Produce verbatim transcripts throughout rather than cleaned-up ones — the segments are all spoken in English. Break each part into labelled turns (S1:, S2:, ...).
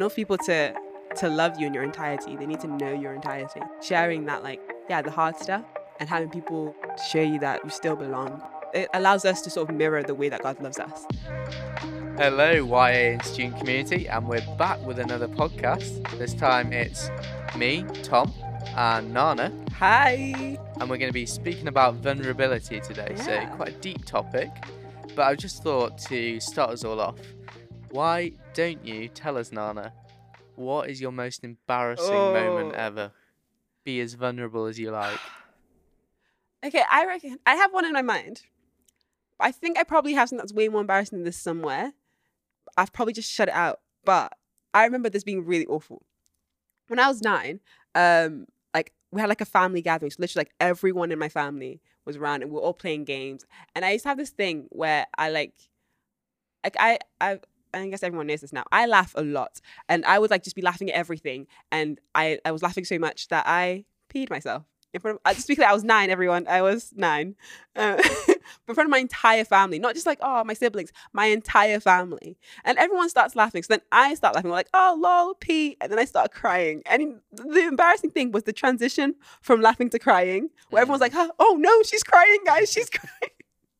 S1: in order for people to to love you in your entirety, they need to know your entirety. Sharing that, like, yeah, the hard stuff, and having people show you that you still belong. It allows us to sort of mirror the way that God loves us.
S2: Hello, Y A and student community, and we're back with another podcast. This time it's me, Tom, and Nana,
S1: Hi.
S2: and we're going to be speaking about vulnerability today. So
S1: Yeah.
S2: quite a deep topic, but I just thought to start us all off, why don't you tell us, Nana, what is your most embarrassing moment
S1: Oh.
S2: ever? Be as vulnerable as you like.
S1: Okay, I reckon I have one in my mind. I think I probably have something that's way more embarrassing than this somewhere. I've probably just shut it out. But I remember this being really awful. When I was nine, um, like we had like a family gathering. So literally like everyone in my family was around and we were all playing games. And I used to have this thing where I like, like I, I, I guess everyone knows this now. I laugh a lot. And I would like just be laughing at everything. And I, I was laughing so much that I peed myself. In front of, uh, just because I was nine, everyone, I was nine. Uh, in front of my entire family, not just like, oh, my siblings, my entire family. And everyone starts laughing. So then I start laughing, like, oh, lol, pee. And then I start crying. And the embarrassing thing was the transition from laughing to crying, where everyone's like, oh, no, she's crying, guys, she's crying.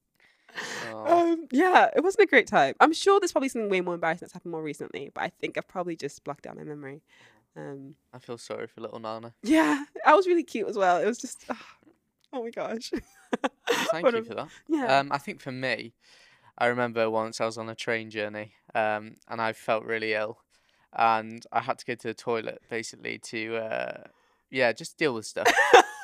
S2: Oh.
S1: Um, yeah, it wasn't a great time. I'm sure there's probably something way more embarrassing that's happened more recently, but I think I've probably just blocked out my memory. Um,
S2: I feel sorry for little Nana.
S1: yeah, I was really cute as well. It was just, oh, oh my gosh.
S2: Thank
S1: What
S2: you
S1: a-
S2: for that.
S1: Yeah.
S2: Um, I think for me, I remember once I was on a train journey, um, and I felt really ill, and I had to go to the toilet basically to, uh, yeah, just deal with stuff.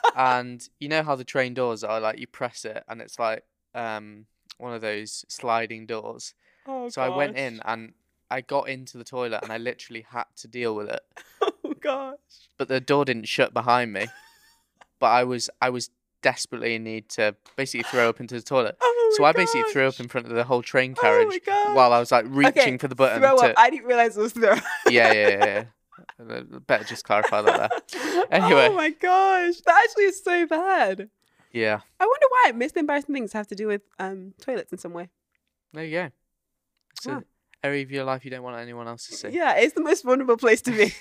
S2: And you know how the train doors are, like you press it, and it's like um one of those sliding doors.
S1: Oh,
S2: So I went
S1: gosh.
S2: in and I got into the toilet, and I literally had to deal with it.
S1: Oh gosh.
S2: But the door didn't shut behind me. But I was I was desperately in need to basically throw up into the toilet.
S1: Oh
S2: So
S1: my
S2: I basically threw up
S1: gosh.
S2: in front of the whole train
S1: Oh
S2: carriage
S1: my gosh.
S2: while I was like reaching
S1: Okay,
S2: for the button
S1: throw
S2: to.
S1: up. I didn't realize it was throw up.
S2: Yeah, yeah, yeah. yeah. Uh, Better just clarify that there. Anyway.
S1: Oh my gosh. That actually is so bad.
S2: Yeah.
S1: I wonder why most embarrassing things have to do with um toilets in some way.
S2: There you go. It's
S1: Wow.
S2: an area of your life you don't want anyone else to see.
S1: Yeah, it's the most vulnerable place to be.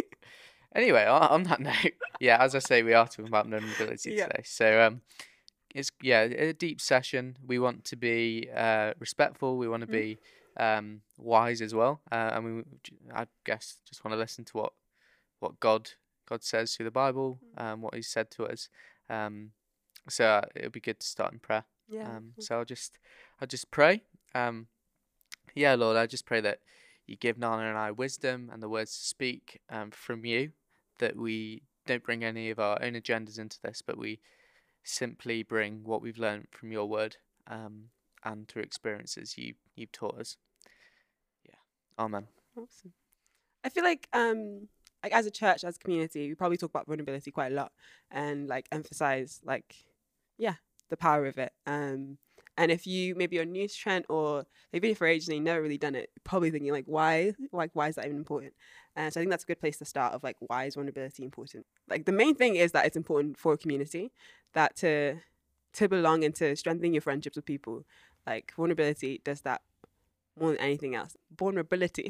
S2: Anyway, on, on that note, yeah, as I say, we are talking about vulnerability
S1: Yeah.
S2: today. So, um, it's yeah, a deep session. We want to be uh respectful. We want to
S1: Mhm.
S2: be um wise as well. Uh, and we, I guess, just want to listen to what what God God says through the Bible, um, what He's said to us. Um, so uh, it'll be good to start in prayer.
S1: Yeah.
S2: Um, so I'll just I'll just pray. Um, yeah, Lord, I just pray that you give Nana and I wisdom and the words to speak um, from you, that we don't bring any of our own agendas into this, but we simply bring what we've learned from your word um, and through experiences you, you've taught us. Yeah. Amen.
S1: Awesome. I feel like um like as a church, as a community, we probably talk about vulnerability quite a lot and like emphasize like yeah, the power of it. Um and if you maybe you're new to Trent or they've been here for ages and you've never really done it, you're probably thinking like why like why is that even important? And so I think that's a good place to start of like why is vulnerability important? Like the main thing is that it's important for a community, that to to belong and to strengthen your friendships with people. Like vulnerability does that more than anything else. Vulnerability.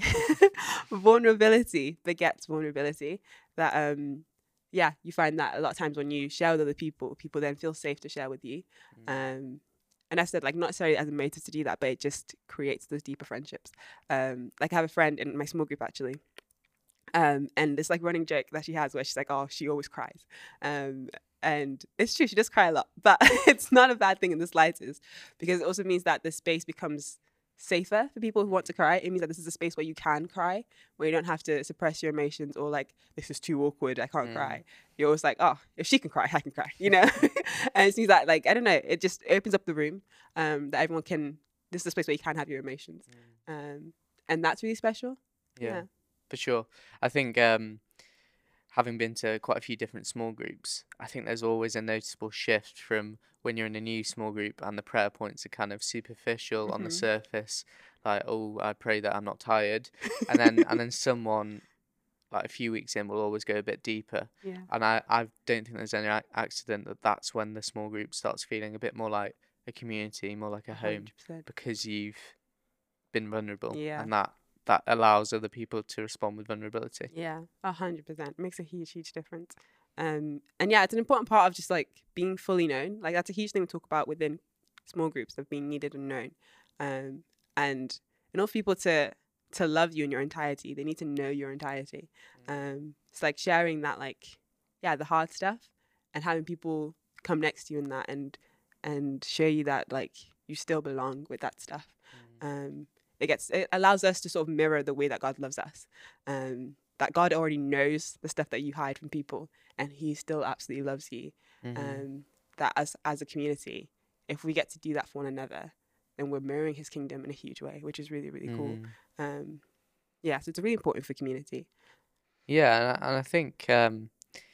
S1: Vulnerability begets vulnerability. That um yeah, you find that a lot of times when you share with other people, people then feel safe to share with you. Um and I said like not necessarily as a motive to do that, but it just creates those deeper friendships. Um like I have a friend in my small group actually. Um and this like running joke that she has where she's like, oh, she always cries. Um and it's true, she does cry a lot, but it's not a bad thing in the slightest, because it also means that the space becomes safer for people who want to cry. It means that this is a space where you can cry, where you don't have to suppress your emotions or like, this is too awkward, I can't
S2: Mm.
S1: cry. You're always like, oh, if she can cry, I can cry, you know? And it means that like, I don't know, it just opens up the room um, that everyone can, this is a space where you can have your emotions. Um, and that's really special.
S2: Yeah,
S1: Yeah.
S2: for sure. I think um, having been to quite a few different small groups, I think there's always a noticeable shift from when you're in a new small group and the prayer points are kind of superficial on the
S1: Mhm.
S2: surface, like, oh, I pray that I'm not tired, and then and then someone like a few weeks in will always go a bit deeper.
S1: Yeah.
S2: And I, I don't think there's any ac- accident that that's when the small group starts feeling a bit more like a community, more like a home,
S1: one hundred percent.
S2: because you've been vulnerable,
S1: Yeah.
S2: and that that allows other people to respond with vulnerability.
S1: Yeah, a hundred percent. It makes a huge, huge difference. Um, and yeah, it's an important part of just like being fully known. Like that's a huge thing we talk about within small groups of being needed and known. Um, and in order for people to to love you in your entirety, they need to know your entirety. Um, it's like sharing that, like, yeah, the hard stuff, and having people come next to you in that, and and show you that like you still belong with that stuff. Um, it gets it allows us to sort of mirror the way that God loves us. Um, that God already knows the stuff that you hide from people, and He still absolutely loves you.
S2: Mm-hmm.
S1: Um, that as as a community, if we get to do that for one another, then we're mirroring His kingdom in a huge way, which is really, really cool.
S2: Mm.
S1: Um, yeah, so it's really important for community.
S2: Yeah, and I, and I think um,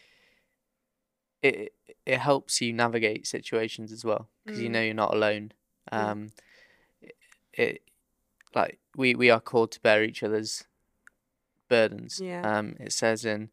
S2: it it helps you navigate situations as well, because
S1: Mm.
S2: you know you're not alone.
S1: Yeah.
S2: Um, it, it like we we are called to bear each other's burdens.
S1: Yeah.
S2: Um, it says in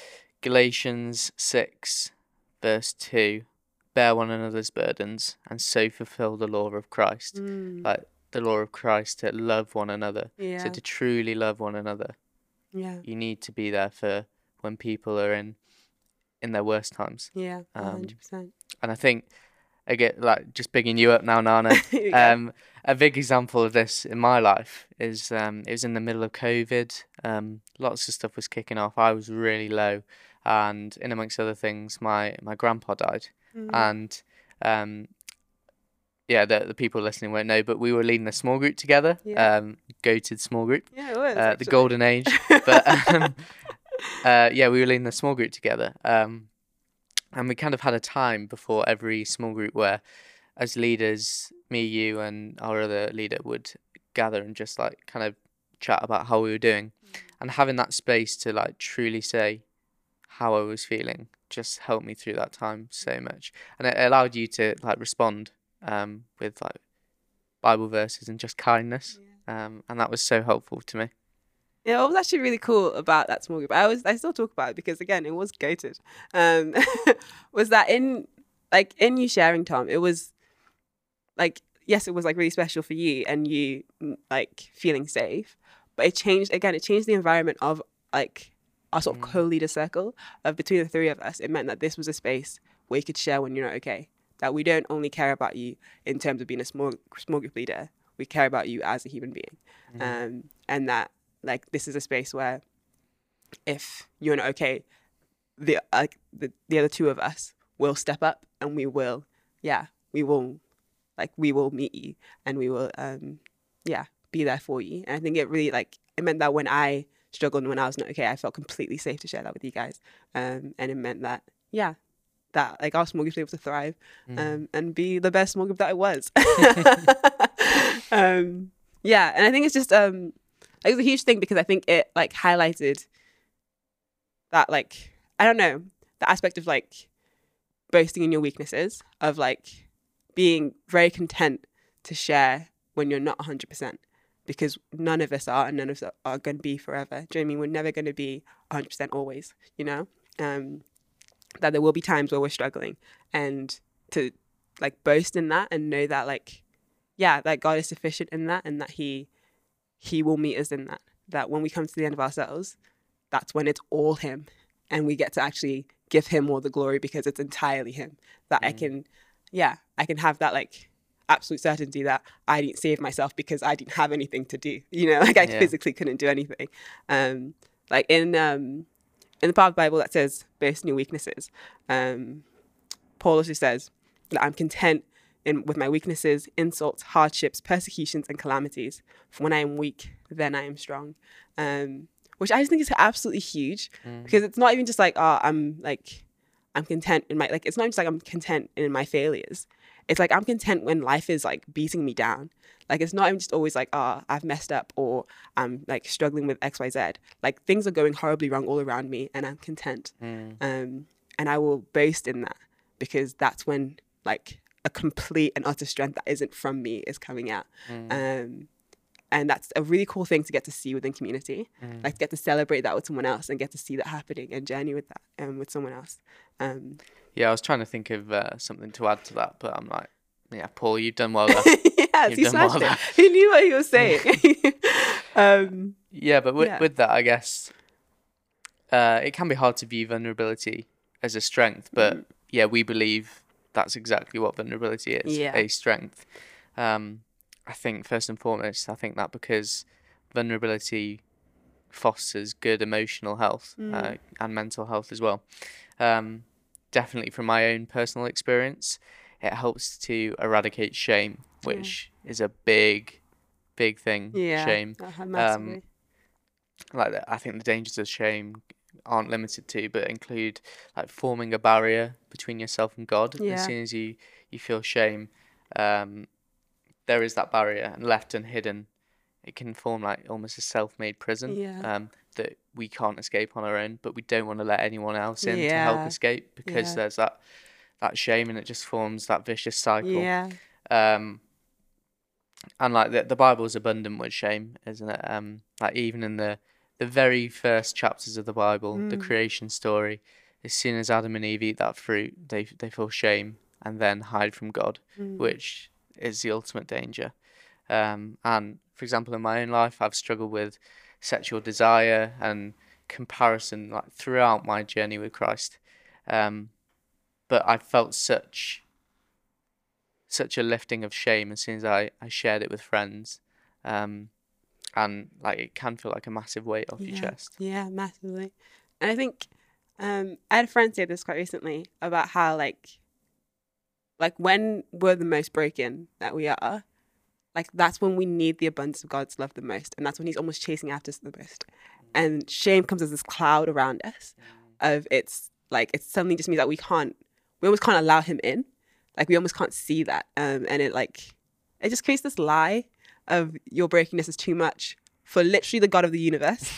S2: Galatians six, verse two, bear one another's burdens, and so fulfill the law of Christ.
S1: Mm.
S2: Like the law of Christ, to love one another.
S1: Yeah.
S2: So to truly love one another,
S1: Yeah.
S2: you need to be there for when people are in in their worst times.
S1: Yeah. A
S2: Um,
S1: hundred percent.
S2: And I think, again, like just bigging you up now, Nana. um, a big example of this in my life is um, it was in the middle of COVID. Um, lots of stuff was kicking off. I was really low, and in amongst other things, my my grandpa died,
S1: Mm.
S2: and um, yeah, the the people listening won't know, but we were leading a small group together.
S1: Yeah.
S2: Um, goated small group.
S1: Yeah, it was
S2: Uh, the
S1: actually.
S2: golden age, but um, uh, yeah, we were leading a small group together. Um, and we kind of had a time before every small group where, as leaders, me, you, and our other leader would gather and just like kind of chat about how we were doing, and having that space to like truly say how I was feeling just helped me through that time so much, and it allowed you to like respond um, with like Bible verses and just kindness, um, and that was so helpful to me.
S1: Yeah, what was actually really cool about that small group, I always I still talk about it because again it was goated. Um, was that in like in you sharing, Tom, it was like yes, it was like really special for you and you mm, like feeling safe, but it changed again. It changed the environment of like our sort of
S2: Mm.
S1: co-leader circle of between the three of us. It meant that this was a space where you could share when you're not okay. That we don't only care about you in terms of being a small small group leader. We care about you as a human being,
S2: Mhm.
S1: um, and that. Like this is a space where if you're not okay, the like the, the other two of us will step up and we will, yeah, we will like we will meet you and we will um yeah, be there for you. And I think it really like it meant that when I struggled and when I was not okay, I felt completely safe to share that with you guys. Um and it meant that yeah, that like our small group was able to thrive um
S2: Mm.
S1: and be the best small group that it was. um yeah, and I think it's just um like, it was a huge thing because I think it like highlighted that like I don't know the aspect of like boasting in your weaknesses, of like being very content to share when you're not one hundred percent, because none of us are and none of us are going to be forever. Do you know what I mean? We're never going to be one hundred percent always, you know? Um, that there will be times where we're struggling, and to like boast in that and know that like yeah, that God is sufficient in that, and that he He will meet us in that. That when we come to the end of ourselves, that's when it's all Him, and we get to actually give Him all the glory because it's entirely Him. That I
S2: Mm.
S1: can, yeah, I can have that like absolute certainty that I didn't save myself because I didn't have anything to do. You know, like I
S2: Yeah.
S1: physically couldn't do anything. Um, like in um, in the part of the Bible that says boast in your weaknesses, um, Paul also says that I'm content in with my weaknesses, insults, hardships, persecutions, and calamities. For when I am weak, then I am strong. Um, which I just think is absolutely huge,
S2: Mm.
S1: because it's not even just like, oh, I'm like, I'm content in my, like, it's not just like I'm content in my failures. It's like I'm content when life is like beating me down. Like, it's not even just always like, oh, I've messed up or I'm like struggling with X, Y, Z. Like, things are going horribly wrong all around me and I'm content.
S2: Mm.
S1: Um, and I will boast in that, because that's when like a complete and utter strength that isn't from me is coming out.
S2: Mm.
S1: Um, and that's a really cool thing to get to see within community,
S2: Mm.
S1: like get to celebrate that with someone else and get to see that happening and journey with that um, with someone else. Um,
S2: Yeah, I was trying to think of uh, something to add to that, but I'm like, yeah, Paul, you've done well there.
S1: yes,
S2: You've
S1: he
S2: done well
S1: smashed it.
S2: there.
S1: He knew what he was saying. um,
S2: Yeah, but with
S1: yeah.
S2: with that, I guess uh, it can be hard to view vulnerability as a strength. But
S1: Mm.
S2: yeah, we believe that's exactly what vulnerability is,
S1: Yeah.
S2: a strength. Um, I think first and foremost, I think that because vulnerability fosters good emotional health uh,
S1: Mm.
S2: and mental health as well. Um, definitely from my own personal experience, it helps to eradicate shame,
S1: Yeah.
S2: which is a big, big thing.
S1: Yeah.
S2: Shame.
S1: Uh,
S2: Um,
S1: massively.
S2: like the, I think the dangers of shame aren't limited to, but include like forming a barrier between yourself and God. As
S1: Yeah.
S2: soon as you you feel shame, um, there is that barrier, and left unhidden, it can form like almost a self-made prison.
S1: Yeah.
S2: Um, that we can't escape on our own, but we don't want to let anyone else in to help
S1: Yeah.
S2: escape because
S1: Yeah.
S2: there's that that shame, and it just forms that vicious cycle.
S1: Yeah.
S2: Um, and like the the Bible is abundant with shame, isn't it? Um, like even in the the very first chapters of the Bible, the
S1: Mm.
S2: creation story, as soon as Adam and Eve eat that fruit, they they feel shame and then hide from God,
S1: Mm.
S2: which is the ultimate danger. Um, and for example, in my own life, I've struggled with sexual desire and comparison like throughout my journey with Christ. Um, but I felt such such a lifting of shame as soon as I, I shared it with friends. Um, and like it can feel like a massive weight off your
S1: Yeah.
S2: chest.
S1: Yeah. Massively. And I think um, I had a friend say this quite recently about how like like when we're the most broken that we are, like that's when we need the abundance of God's love the most, and that's when He's almost chasing after us the most. And shame comes as this cloud around us, of it's like it suddenly just means that we can't, we almost can't allow Him in, like we almost can't see that, um, and it like it just creates this lie of your brokenness is too much for literally the God of the universe,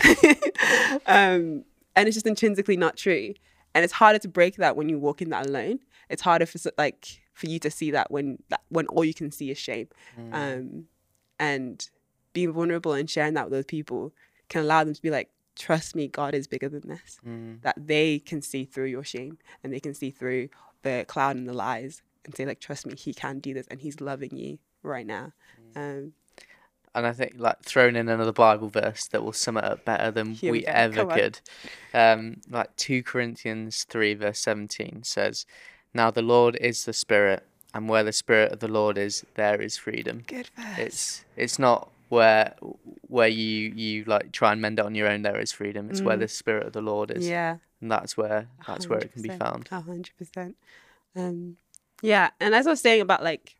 S1: um, and it's just intrinsically not true, and it's harder to break that when you walk in that alone. It's harder for like for you to see that when that when all you can see is shame.
S2: Mm.
S1: Um, and being vulnerable and sharing that with other people can allow them to be like, trust me, God is bigger than this.
S2: Mm.
S1: That they can see through your shame and they can see through the cloud and the lies and say like, trust me, He can do this and He's loving you right now. Um,
S2: And I think like throwing in another Bible verse that will sum it up better than
S1: Here we
S2: we
S1: go,
S2: ever
S1: come on.
S2: could. Um, like two Corinthians three verse seventeen says, "Now the Lord is the Spirit, and where the Spirit of the Lord is, there is freedom."
S1: good verse.
S2: It's it's not where where you you like try and mend it on your own. There is freedom. It's where
S1: Mm.
S2: the Spirit of the Lord is,
S1: Yeah,
S2: and that's where that's where it can be
S1: one hundred percent.
S2: found.
S1: A hundred percent. Um, yeah, and as I was saying about like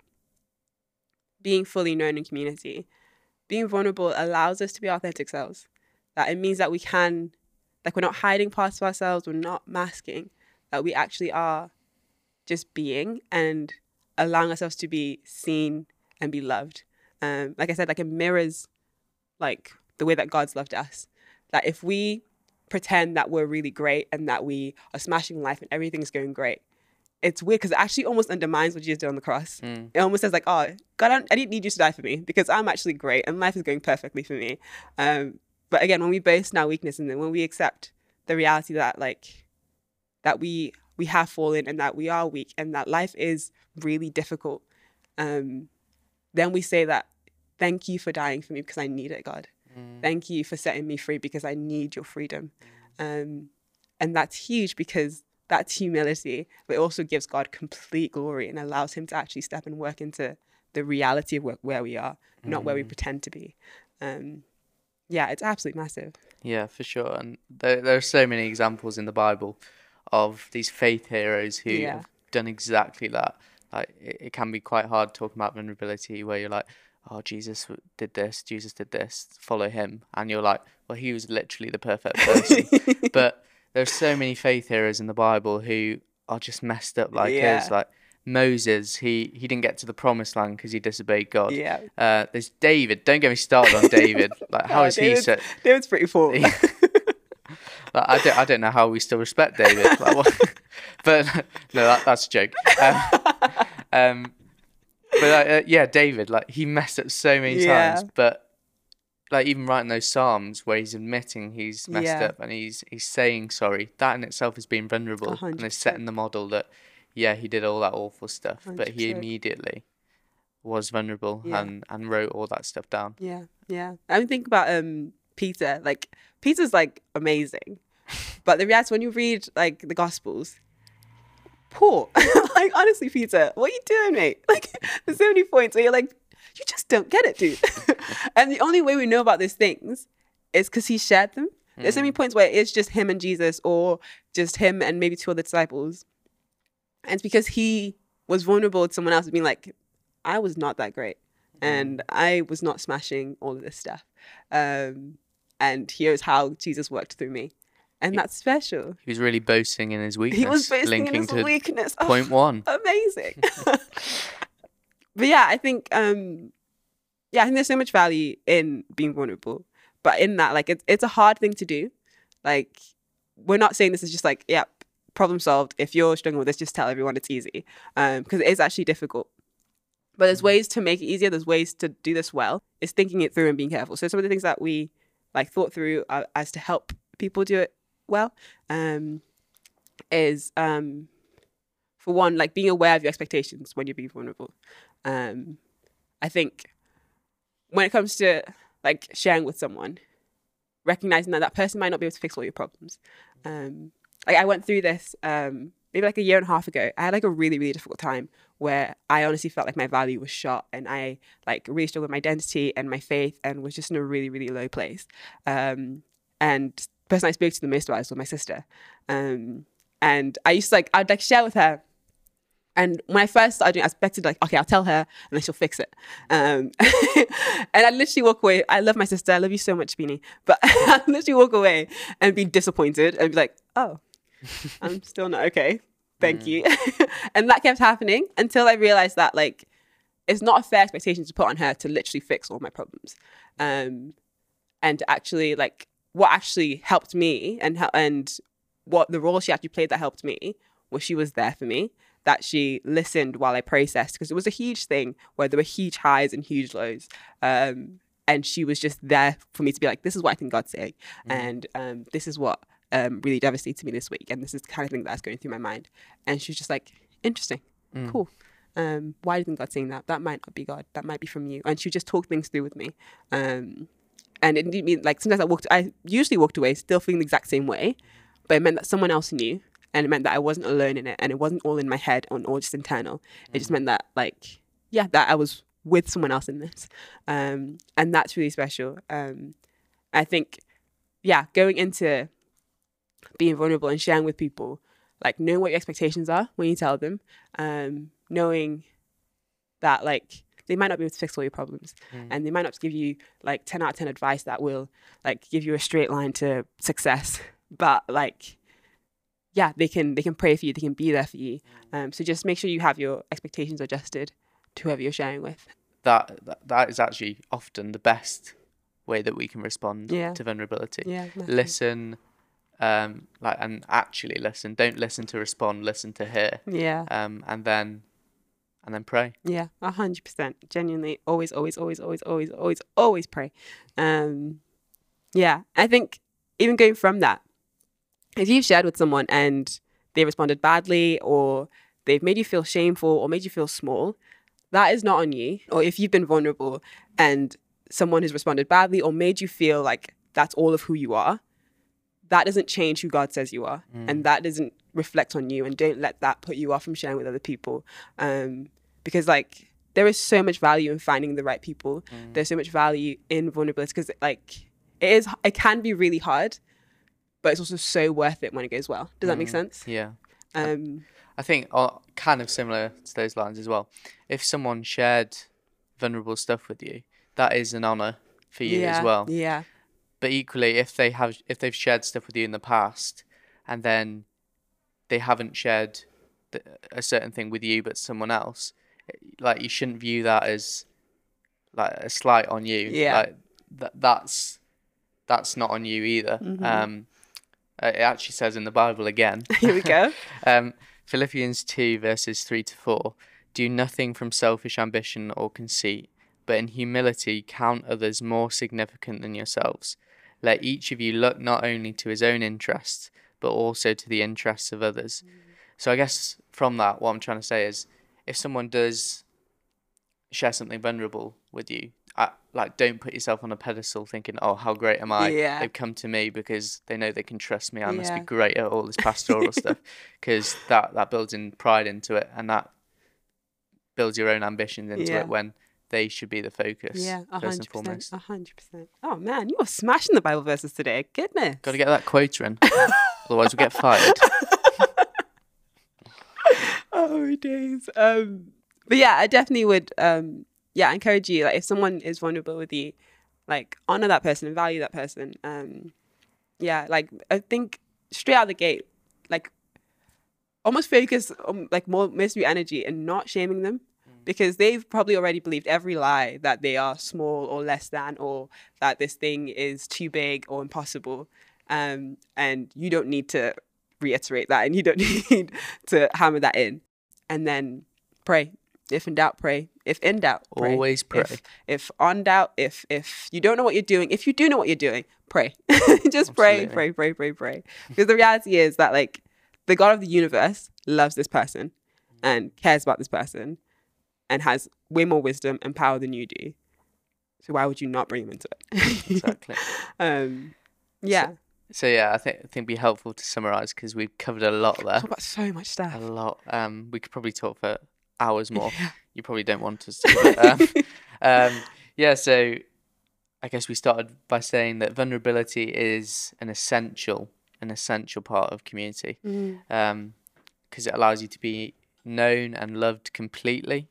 S1: being fully known in community, being vulnerable allows us to be authentic selves. That it means that we can, like, we're not hiding parts of ourselves, we're not masking, that we actually are just being and allowing ourselves to be seen and be loved. Um, like I said, like it mirrors like the way that God's loved us. That if we pretend that we're really great and that we are smashing life and everything's going great, it's weird because it actually almost undermines what Jesus did on the cross.
S2: Mm.
S1: It almost says like, oh, God, I, don't, I didn't need you to die for me because I'm actually great and life is going perfectly for me. Um, but again, when we boast in our weakness and then when we accept the reality that like, that we we have fallen and that we are weak and that life is really difficult, um, then we say that, thank you for dying for me because I need it, God.
S2: Mm.
S1: Thank you for setting me free because I need your freedom. Um, and that's huge because that's humility, but it also gives God complete glory and allows Him to actually step and work into the reality of where, where we are, not where we
S2: Mm.
S1: pretend to be. Um, yeah, it's absolutely massive.
S2: Yeah, for sure. And there there are so many examples in the Bible of these faith heroes who
S1: Yeah.
S2: have done exactly that. Like it, it can be quite hard talking about vulnerability where you're like, oh, Jesus w- did this, Jesus did this, follow him, and you're like, well, he was literally the perfect person. But there's so many faith heroes in the Bible who are just messed up like
S1: Yeah.
S2: us. Like Moses, he he didn't get to the promised land because he disobeyed God.
S1: Yeah.
S2: Uh, there's David. Don't get me started on David. Like how
S1: Oh,
S2: is he
S1: David's,
S2: so?
S1: David's pretty full.
S2: Like, I don't, I don't know how we still respect David. Like, what? But no, that, that's a joke. Um, um, but like, uh, yeah, David, like he messed up so many
S1: Yeah.
S2: times. But like even writing those psalms where he's admitting he's messed
S1: Yeah.
S2: up and he's he's saying sorry, that in itself is being vulnerable
S1: A hundred
S2: and is setting
S1: percent.
S2: the model that yeah he did all that awful stuff, but he
S1: one hundred percent.
S2: immediately was vulnerable
S1: Yeah.
S2: and and wrote all that stuff down.
S1: Yeah, yeah. I mean, think about um Peter. Like Peter's like amazing, but the reality when you read like the Gospels, poor. Like honestly, Peter, what are you doing, mate? Like there's so many points where you're like, you just don't get it, dude. And the only way we know about these things is because he shared them. There's so many points where it's just him and Jesus, or just him and maybe two other disciples, and it's because he was vulnerable to someone else being like, I was not that great. And I was not smashing all of this stuff. Um, and here's how Jesus worked through me. And that's special.
S2: He was really boasting in his weakness.
S1: He was boasting
S2: linking
S1: in his
S2: to
S1: weakness. Oh,
S2: point one.
S1: amazing. But yeah, I think, um, yeah, I think there's so much value in being vulnerable. But in that, like, it's, it's a hard thing to do. Like, we're not saying this is just like, yeah, problem solved. If you're struggling with this, just tell everyone it's easy. Um, because it is actually difficult. But there's ways to make it easier. There's ways to do this well. It's thinking it through and being careful. So some of the things that we like thought through uh, as to help people do it well um, is, um, for one, like being aware of your expectations when you're being vulnerable. Um, I think when it comes to like sharing with someone, recognizing that that person might not be able to fix all your problems. Um, like I went through this um, maybe like a year and a half ago. I had like a really, really difficult time where I honestly felt like my value was shot, and I like really struggled with my identity and my faith, and was just in a really, really low place. Um, and the person I spoke to the most about was my sister. Um, and I used to like, I'd like share with her. And when I first started doing it, I expected like, okay, I'll tell her and then she'll fix it. Um, and I'd literally walk away. I love my sister. I love you so much, Beanie. But I'd literally walk away and be disappointed and be like, oh, I'm still not okay. Thank mm. you. And that kept happening until I realized that like, it's not a fair expectation to put on her to literally fix all my problems. Um, and to actually like, what actually helped me and and what the role she actually played that helped me was she was there for me, that she listened while I processed, because it was a huge thing where there were huge highs and huge lows. Um, and she was just there for me to be like, this is what I think God's saying. Mm. And um, this is what um, really devastated me this week. And this is the kind of thing that's going through my mind. And she was just like, interesting, mm. cool. Um, why do you think God's saying that? That might not be God. That might be from you. And she would just talk things through with me. Um, and it didn't mean like, sometimes I walked, I usually walked away still feeling the exact same way, but it meant that someone else knew. And it meant that I wasn't alone in it, and it wasn't all in my head or all just internal. It just meant that, like, yeah, that I was with someone else in this. Um, and that's really special. Um, I think, yeah, going into being vulnerable and sharing with people, like, knowing what your expectations are when you tell them, um, knowing that, like, they might not be able to fix all your problems, mm. and they might not give you, like, ten out of ten advice that will, like, give you a straight line to success. But, like, yeah, they can they can pray for you, they can be there for you. Um, so just make sure you have your expectations adjusted to whoever you're sharing with.
S2: That that, that is actually often the best way that we can respond yeah. to vulnerability.
S1: Yeah,
S2: listen, um, like and actually listen. Don't listen to respond. Listen to hear.
S1: Yeah.
S2: Um, and then, and then pray.
S1: Yeah, a hundred percent. Genuinely, always, always, always, always, always, always, always pray. Um, yeah, I think even going from that, if you've shared with someone and they responded badly, or they've made you feel shameful or made you feel small, that is not on you. Or if you've been vulnerable and someone has responded badly or made you feel like that's all of who you are, that doesn't change who God says you are. Mm. And that doesn't reflect on you. And don't let that put you off from sharing with other people. Um, because like there is so much value in finding the right people. Mm. There's so much value in vulnerability, because like it is, it can be really hard, but it's also so worth it when it goes well. Does that mm, make sense?
S2: Yeah.
S1: Um,
S2: I think uh, kind of similar to those lines as well. If someone shared vulnerable stuff with you, that is an honour for you
S1: yeah,
S2: as well.
S1: Yeah.
S2: But equally, if they have, if they've shared stuff with you in the past, and then they haven't shared the, a certain thing with you, but someone else, like you shouldn't view that as like a slight on you.
S1: Yeah.
S2: Like that. That's that's not on you either.
S1: Mm-hmm.
S2: Um. It actually says in the Bible again.
S1: Here we go.
S2: um, Philippians two, verses three to four. Do nothing from selfish ambition or conceit, but in humility count others more significant than yourselves. Let each of you look not only to his own interests, but also to the interests of others. Mm. So I guess from that, what I'm trying to say is, if someone does share something vulnerable with you, I, like, don't put yourself on a pedestal thinking, oh, how great am I?
S1: Yeah.
S2: They've come to me because they know they can trust me. I must be
S1: Yeah.
S2: great at all this pastoral stuff, because that, that builds in pride into it, and that builds your own ambitions into
S1: Yeah.
S2: it when they should be the focus,
S1: Yeah, a
S2: first and
S1: hundred percent,
S2: foremost.
S1: a hundred percent. Oh man, you are smashing the Bible verses today. Goodness.
S2: Got to get that quota in, otherwise we get fired.
S1: Oh days. Um, but yeah, I definitely would. Um, yeah, encourage you. Like, if someone is vulnerable with you, like, honor that person and value that person. Um, yeah, like, I think straight out the gate, like, almost focus on, like, more most of your energy and not shaming them, because they've probably already believed every lie that they are small or less than, or that this thing is too big or impossible. Um, and you don't need to reiterate that, and you don't need to hammer that in. And then pray. If in doubt, pray. If in doubt, pray.
S2: Always pray.
S1: If, if on doubt, if if you don't know what you're doing, if you do know what you're doing, pray. Just pray,
S2: Absolutely.
S1: pray, pray, pray, pray. Because the reality is that, like, the God of the universe loves this person and cares about this person and has way more wisdom and power than you do. So why would you not bring him into it?
S2: Exactly.
S1: um, yeah.
S2: So, so yeah, I think I think it'd be helpful to summarize, because we've covered a lot there.
S1: Talk about so much stuff.
S2: A lot. Um, we could probably talk for hours more.
S1: Yeah.
S2: You probably don't want us to. But, um, um, yeah. So I guess we started by saying that vulnerability is an essential, an essential part of community,
S1: Mm.
S2: um, because it allows you to be known and loved completely,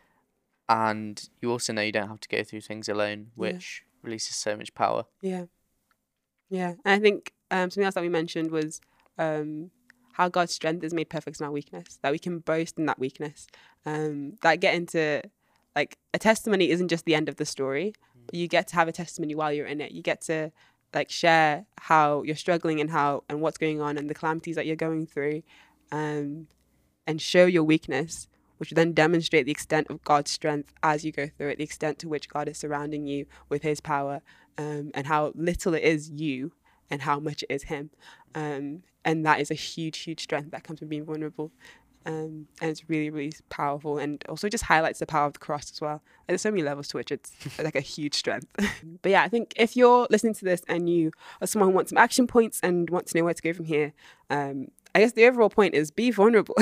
S2: and you also know you don't have to go through things alone, which yeah. releases so much power.
S1: Yeah. Yeah. And I think um, something else that we mentioned was um, how God's strength is made perfect in our weakness, that we can boast in that weakness. Um, that get into, like, a testimony isn't just the end of the story, but you get to have a testimony while you're in it. You get to, like, share how you're struggling and how and what's going on and the calamities that you're going through, um, and show your weakness, which will then demonstrate the extent of God's strength as you go through it, the extent to which God is surrounding you with his power, um, and how little it is you and how much it is him. Um, and that is a huge, huge strength that comes from being vulnerable. Um, and it's really, really powerful, and also just highlights the power of the cross as well. Like, there's so many levels to which it's like a huge strength. But yeah, I think if you're listening to this and you are someone who wants some action points and wants to know where to go from here, um, I guess the overall point is be vulnerable.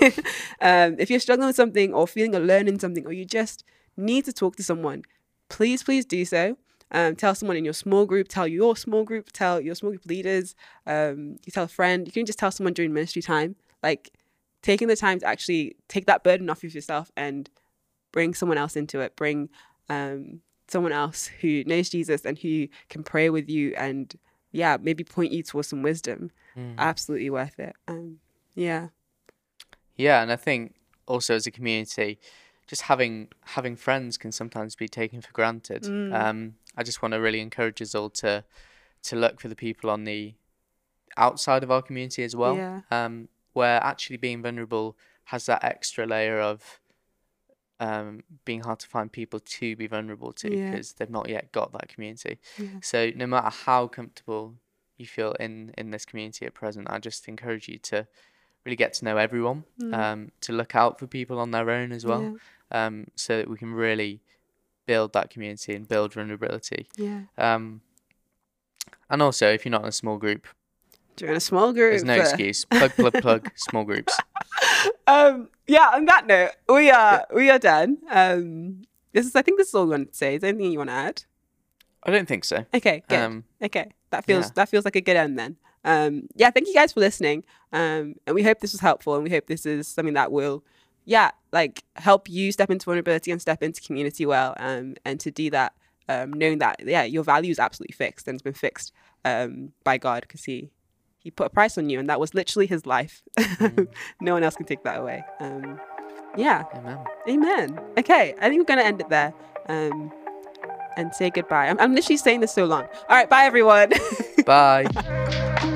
S1: um, if you're struggling with something or feeling alone in something, or you just need to talk to someone, please, please do so. Um, tell someone in your small group, tell your small group, tell your small group leaders, um, you tell a friend. You can just tell someone during ministry time. Like, taking the time to actually take that burden off of yourself and bring someone else into it. Bring um, someone else who knows Jesus and who can pray with you and, yeah, maybe point you towards some wisdom. Mm. Absolutely worth it. Um, yeah.
S2: Yeah, and I think also as a community, just having having friends can sometimes be taken for granted. Mm. Um, I just want to really encourage us all to to look for the people on the outside of our community as well.
S1: Yeah.
S2: Um, where actually being vulnerable has that extra layer of um, being hard to find people to be vulnerable to, because yeah. they've not yet got that community.
S1: Yeah.
S2: So no matter how comfortable you feel in, in this community at present, I just encourage you to really get to know everyone, mm. um, to look out for people on their own as well, yeah. um, so that we can really build that community and build vulnerability.
S1: Yeah.
S2: Um, and also, if you're not in a small group,
S1: join a small group.
S2: There's no excuse. Plug, plug, plug. Small groups.
S1: Um. Yeah. On that note, we are yeah. we are done. Um. This is. I think this is all we want to say. Is there anything you want to add?
S2: I don't think so.
S1: Okay. Good. Um, okay. That feels yeah. that feels like a good end then. Um. Yeah. Thank you guys for listening. Um. And we hope this was helpful, and we hope this is something that will, yeah, like help you step into vulnerability and step into community well. Um. And to do that, um, knowing that yeah, your value is absolutely fixed and it's been fixed, um, by God, because he. He put a price on you, and that was literally his life. Mm. No one else can take that away. Um, yeah.
S2: Amen.
S1: Amen. Okay, I think we're going to end it there um, and say goodbye. I'm, I'm literally saying this so long. All right, bye, everyone.
S2: Bye.